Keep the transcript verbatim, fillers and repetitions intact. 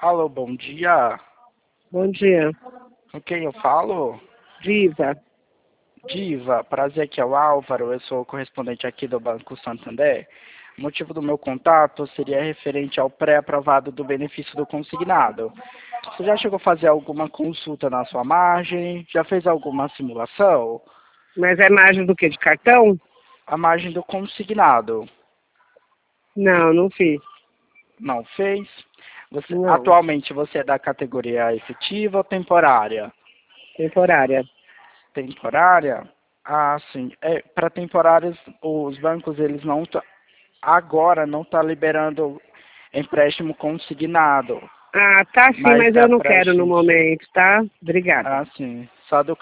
Alô, bom dia. Bom dia. Com quem eu falo? Diva. Diva, prazer, aqui é o Álvaro, eu sou o correspondente aqui do Banco Santander. O motivo do meu contato seria referente ao pré-aprovado do benefício do consignado. Você já chegou a fazer alguma consulta na sua margem? Já fez alguma simulação? Mas é margem do quê? De cartão? A margem do consignado. Não, não fiz. Não fez? Você, Não. atualmente você é da categoria efetiva ou temporária? Temporária. Temporária? Ah, sim. É, para temporários, os bancos, eles não tá, agora não tá liberando empréstimo consignado, Ah, tá sim, mas mas dá eu não pra quero no gente. momento, tá? Obrigada. Ah, sim. Só do